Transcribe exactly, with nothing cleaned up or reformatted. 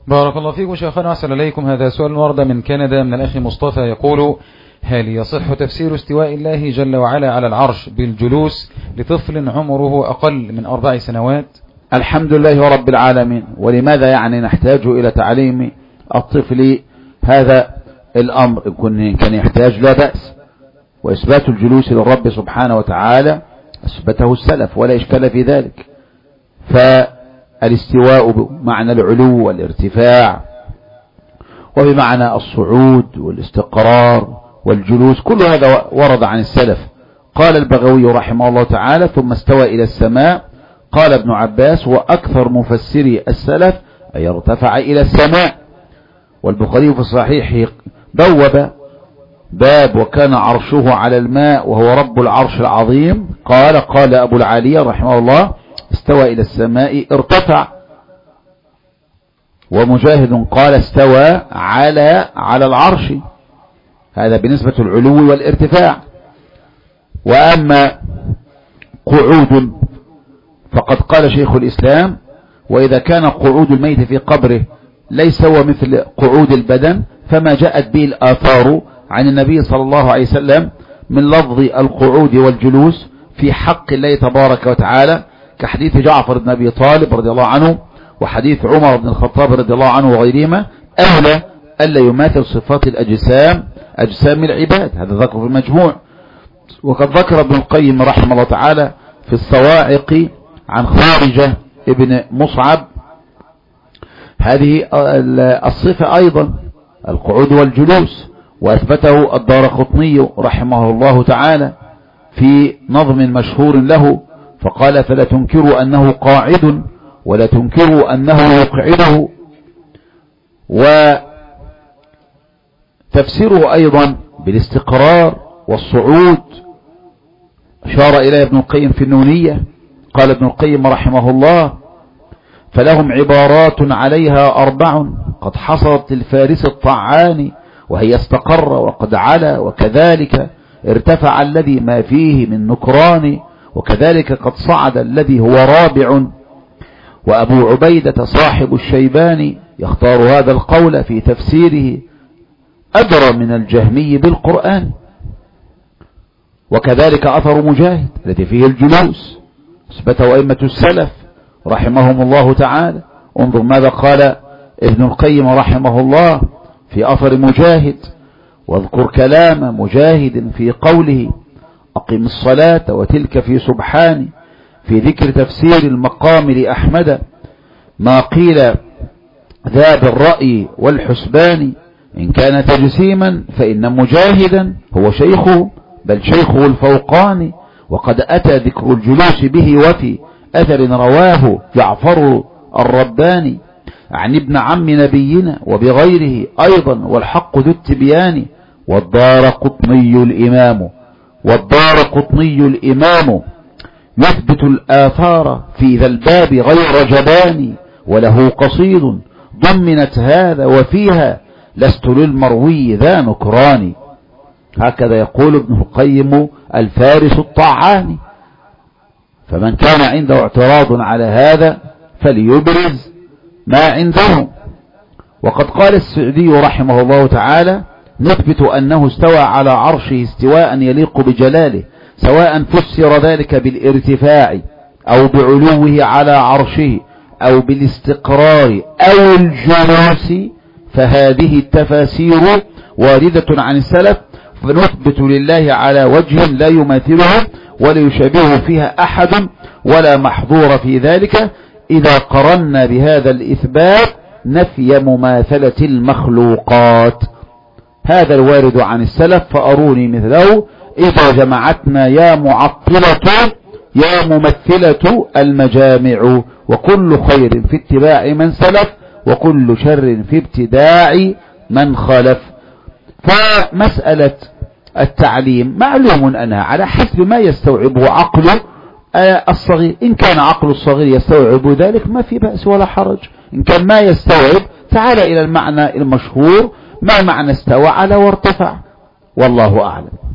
بارك الله فيكم شيخنا، أحسن إليكم. هذا سؤال ورد من كندا من الأخ مصطفى يقول: هل يصح تفسير استواء الله جل وعلا على العرش بالجلوس لطفل عمره أقل من أربع سنوات؟ الحمد لله رب العالمين. ولماذا يعني نحتاج إلى تعليم الطفل هذا الأمر؟ إن كان يحتاج لا بأس، وإثبات الجلوس للرب سبحانه وتعالى أثبته السلف ولا إشكال في ذلك. فالاستواء بمعنى العلو والارتفاع، وبمعنى الصعود والاستقرار والجلوس، كل هذا ورد عن السلف. قال البغوي رحمه الله تعالى: ثم استوى إلى السماء. قال ابن عباس: وأكثر مفسري السلف أن يرتفع إلى السماء. والبخاري في الصحيح بوب باب: وكان عرشه على الماء وهو رب العرش العظيم. قال قال أبو العالية رحمه الله: استوى إلى السماء ارتفع. ومجاهد قال: استوى على على العرش. هذا بالنسبة العلو والارتفاع. وأما قعود فقد قال شيخ الإسلام: وإذا كان قعود الميت في قبره ليس هو مثل قعود البدن، فما جاءت به الآثار عن النبي صلى الله عليه وسلم من لفظ القعود والجلوس في حق الله تبارك وتعالى، كحديث جعفر بن أبي طالب رضي الله عنه، وحديث عمر بن الخطاب رضي الله عنه وغيرهما، أولى ألا يماثل صفات الأجسام أجسام العباد. هذا ذكر في المجموع. وقد ذكر ابن القيم رحمه الله تعالى في الصواعق عن خارجة ابن مصعب هذه الصفة أيضا، القعود والجلوس، وأثبته الدارقطني رحمه الله تعالى في نظم مشهور له، فقال: فلا تنكروا أنه قاعد ولا تنكروا أنه يقعده. وتفسيره أيضا بالاستقرار والصعود أشار إليه ابن القيم في النونية. قال ابن القيم رحمه الله: فلهم عبارات عليها أربع قد حصلت للفارس الطعان، وهي استقر وقد علا، وكذلك ارتفع الذي ما فيه من نكران، وكذلك قد صعد الذي هو رابع. وأبو عبيدة صاحب الشيباني يختار هذا القول في تفسيره أدرى من الجهمي بالقرآن. وكذلك أثر مجاهد الذي فيه الجلوس اثبته أئمة السلف رحمهم الله تعالى. انظر ماذا قال ابن القيم رحمه الله في أثر مجاهد: واذكر كلام مجاهد في قوله: أقم الصلاة وتلك في سبحان، في ذكر تفسير المقام لأحمد، ما قيل ذا بالرأي والحسبان، إن كان تجسيما فإن مجاهدا هو شيخه، بل شيخه الفوقاني. وقد أتى ذكر الجلوس به وفي أثر رواه جعفر الرباني عن ابن عم نبينا وبغيره أيضا، والحق ذو التبيان. والدارقطني الإمام والدارقطني الإمام يثبت الآثار في ذا الباب غير جبان، وله قصيد ضمنت هذا وفيها لست للمروي ذا نكران. هكذا يقول ابن القيم الفارس الطعاني. فمن كان عنده اعتراض على هذا فليبرز ما عنده. وقد قال السعدي رحمه الله تعالى: نثبت أنه استوى على عرشه استواء يليق بجلاله، سواء فسر ذلك بالارتفاع أو بعلوه على عرشه أو بالاستقرار أو الجلوس، فهذه التفاسير واردة عن السلف، فنثبت لله على وجه لا يماثله ولا يشابهه فيها أحد ولا محظور في ذلك، إذا قرنا بهذا الإثبات نفي مماثلة المخلوقات. هذا الوارد عن السلف، فأروني مثله إذا جمعتنا يا معطلة يا ممثلة المجامع، وكل خير في اتباع من سلف، وكل شر في ابتداع من خلف. فمسألة التعليم معلوم أنها على حسب ما يستوعبه عقل الصغير. إن كان عقل الصغير يستوعب ذلك ما في بأس ولا حرج. إن كان ما يستوعب تعال إلى المعنى المشهور: ما معنى استوى على وارتفع، والله أعلم.